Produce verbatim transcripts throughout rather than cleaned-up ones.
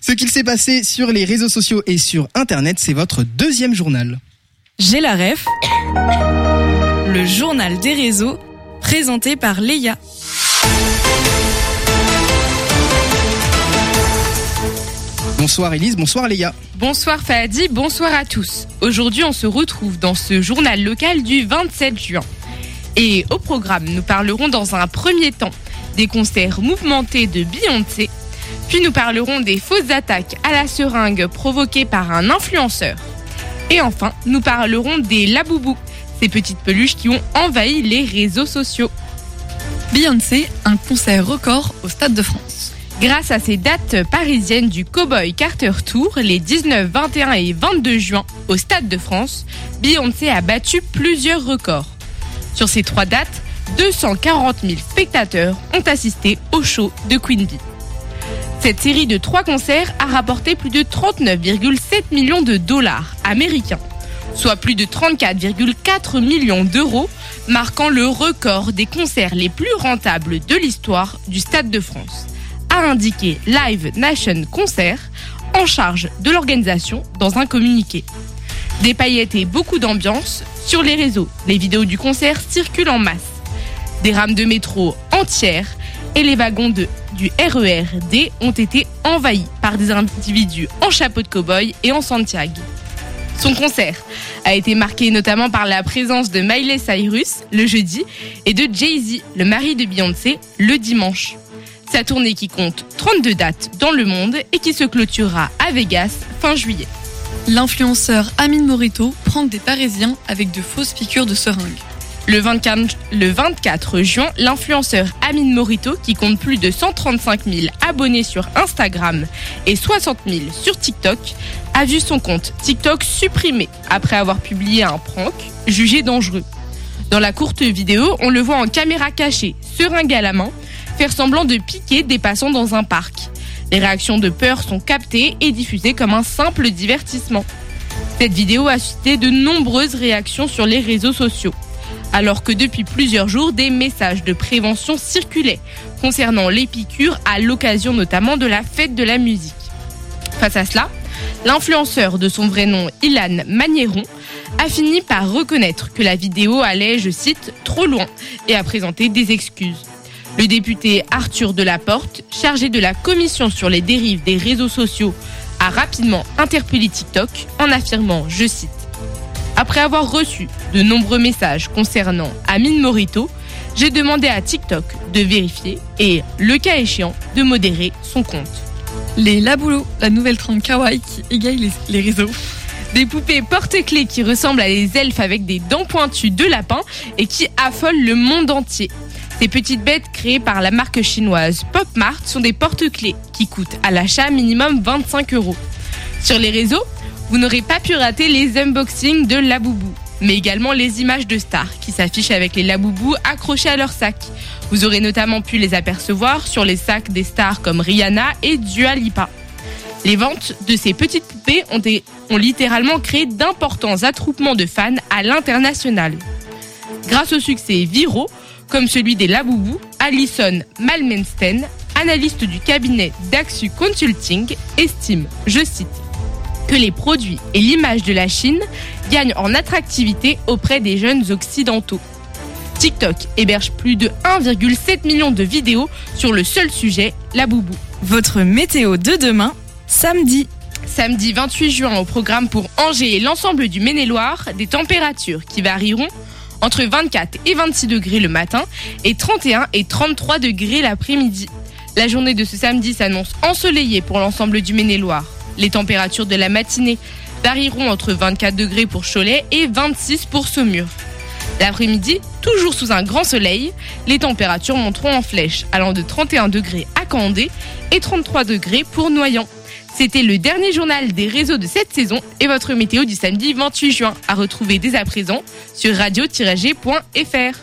Ce qu'il s'est passé sur les réseaux sociaux et sur Internet, c'est votre deuxième journal. J'ai la ref. Le journal des réseaux, présenté par Léa. Bonsoir Élise, bonsoir Léa. Bonsoir Fahadi, bonsoir à tous. Aujourd'hui, on se retrouve dans ce journal local du vingt-sept juin. Et au programme, nous parlerons dans un premier temps des concerts mouvementés de Beyoncé. Puis nous parlerons des fausses attaques à la seringue provoquées par un influenceur. Et enfin, nous parlerons des laboubous, ces petites peluches qui ont envahi les réseaux sociaux. Beyoncé, un concert record au Stade de France. Grâce à ces dates parisiennes du Cowboy Carter Tour, les dix-neuf, vingt et un et vingt-deux juin au Stade de France, Beyoncé a battu plusieurs records. Sur ces trois dates, deux cent quarante mille spectateurs ont assisté au show de Queen Bee. Cette série de trois concerts a rapporté plus de trente-neuf virgule sept millions de dollars américains, soit plus de trente-quatre virgule quatre millions d'euros, marquant le record des concerts les plus rentables de l'histoire du Stade de France, a indiqué Live Nation Concert, en charge de l'organisation, dans un communiqué. Des paillettes et beaucoup d'ambiance sur les réseaux. Les vidéos du concert circulent en masse. Des rames de métro entières et les wagons de, du R E R D ont été envahis par des individus en chapeau de cow-boy et en Santiago. Son concert a été marqué notamment par la présence de Miley Cyrus le jeudi et de Jay-Z, le mari de Beyoncé, le dimanche. Sa tournée qui compte trente-deux dates dans le monde et qui se clôturera à Vegas fin juillet. L'influenceur Amine Morito prank des Parisiens avec de fausses piqûres de seringue. Le vingt-quatre, le vingt-quatre juin, l'influenceur Amine Morito, qui compte plus de cent trente-cinq mille abonnés sur Instagram et soixante mille sur TikTok, a vu son compte TikTok supprimé après avoir publié un prank jugé dangereux. Dans la courte vidéo, on le voit en caméra cachée, seringue à la main, faire semblant de piquer des passants dans un parc. Les réactions de peur sont captées et diffusées comme un simple divertissement. Cette vidéo a suscité de nombreuses réactions sur les réseaux sociaux, alors que depuis plusieurs jours, des messages de prévention circulaient concernant les piqûres à l'occasion notamment de la fête de la musique. Face à cela, l'influenceur de son vrai nom, Ilan Magnéron, a fini par reconnaître que la vidéo allait, je cite, trop loin et a présenté des excuses. Le député Arthur Delaporte, chargé de la commission sur les dérives des réseaux sociaux, a rapidement interpellé TikTok en affirmant, je cite, « Après avoir reçu de nombreux messages concernant Amine Morito, j'ai demandé à TikTok de vérifier et, le cas échéant, de modérer son compte. » Les laboulos, la nouvelle trend kawaii qui égaye les, les réseaux. Des poupées porte-clés qui ressemblent à des elfes avec des dents pointues de lapin et qui affolent le monde entier. Ces petites bêtes créées par la marque chinoise Pop Mart sont des porte-clés qui coûtent à l'achat minimum vingt-cinq euros. Sur les réseaux, vous n'aurez pas pu rater les unboxings de Laboubou, mais également les images de stars qui s'affichent avec les Laboubous accrochés à leur sac. Vous aurez notamment pu les apercevoir sur les sacs des stars comme Rihanna et Dua Lipa. Les ventes de ces petites poupées ont, des, ont littéralement créé d'importants attroupements de fans à l'international. Grâce aux succès viraux, comme celui des Laboubous, Alison Malmensten, analyste du cabinet Daxu Consulting, estime, je cite, que les produits et l'image de la Chine gagnent en attractivité auprès des jeunes occidentaux. TikTok héberge plus de un virgule sept million de vidéos sur le seul sujet, Laboubou. Votre météo de demain, samedi. Samedi vingt-huit juin, au programme pour Angers et l'ensemble du Maine-et-Loire, des températures qui varieront entre vingt-quatre et vingt-six degrés le matin et trente et un et trente-trois degrés l'après-midi. La journée de ce samedi s'annonce ensoleillée pour l'ensemble du Maine-et-Loire. Les températures de la matinée varieront entre vingt-quatre degrés pour Cholet et vingt-six pour Saumur. L'après-midi, toujours sous un grand soleil, les températures monteront en flèche, allant de trente et un degrés à Candé et trente-trois degrés pour Noyant. C'était le dernier journal des réseaux de cette saison et votre météo du samedi vingt-huit juin, à retrouver dès à présent sur radio tiret g point f r.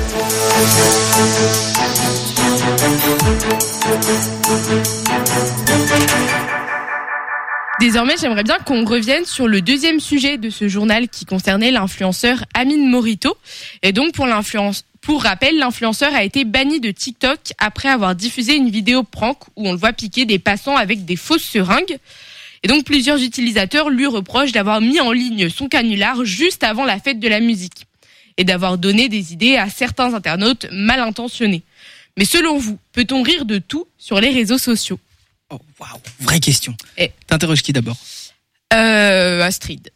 Désormais, j'aimerais bien qu'on revienne sur le deuxième sujet de ce journal qui concernait l'influenceur Amine Morito. Et donc, pour l'influence, Pour rappel, l'influenceur a été banni de TikTok après avoir diffusé une vidéo prank où on le voit piquer des passants avec des fausses seringues. Et donc plusieurs utilisateurs lui reprochent d'avoir mis en ligne son canular juste avant la fête de la musique et d'avoir donné des idées à certains internautes mal intentionnés. Mais selon vous, peut-on rire de tout sur les réseaux sociaux ? Oh, waouh, vraie question. Eh. T'interroges qui d'abord ? Euh, Astrid.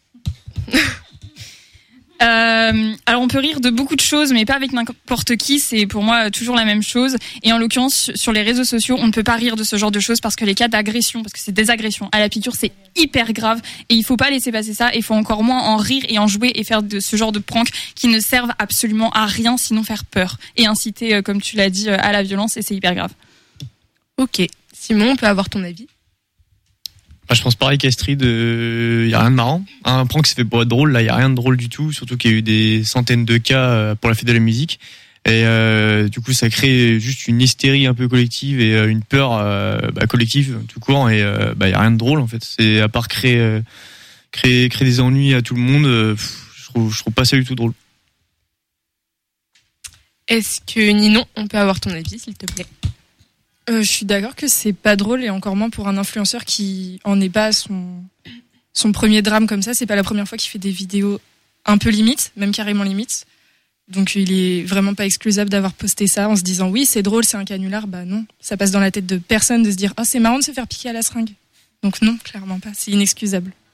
Euh, alors on peut rire de beaucoup de choses, mais pas avec n'importe qui. C'est pour moi toujours la même chose. Et en l'occurrence, sur les réseaux sociaux, on ne peut pas rire de ce genre de choses parce que les cas d'agression, parce que c'est des agressions à la piqûre, c'est hyper grave. Et il faut pas laisser passer ça. Il faut encore moins en rire et en jouer et faire de ce genre de pranks qui ne servent absolument à rien, sinon faire peur et inciter, euh, comme tu l'as dit, euh, à la violence. Et c'est hyper grave. Ok. Simon, on peut avoir ton avis ? Bah, je pense pareil qu'Astrid, il euh, y a rien de marrant. Un prank c'est fait pour être drôle, là il y a rien de drôle du tout, surtout qu'il y a eu des centaines de cas pour la fête de la musique. Et euh, du coup ça crée juste une hystérie un peu collective et euh, une peur euh, bah, collective tout court. Et euh, bah il y a rien de drôle en fait. C'est à part créer euh, créer créer des ennuis à tout le monde. Euh, pff, je trouve je trouve pas ça du tout drôle. Est-ce que Ninon, on peut avoir ton avis s'il te plaît ? Euh, je suis d'accord que c'est pas drôle et encore moins pour un influenceur qui en est pas à son, son premier drame comme ça. C'est pas la première fois qu'il fait des vidéos un peu limites, même carrément limites. Donc il est vraiment pas excusable d'avoir posté ça en se disant oui c'est drôle, c'est un canular. Bah non, ça passe dans la tête de personne de se dire oh c'est marrant de se faire piquer à la seringue. Donc non, clairement pas, c'est inexcusable.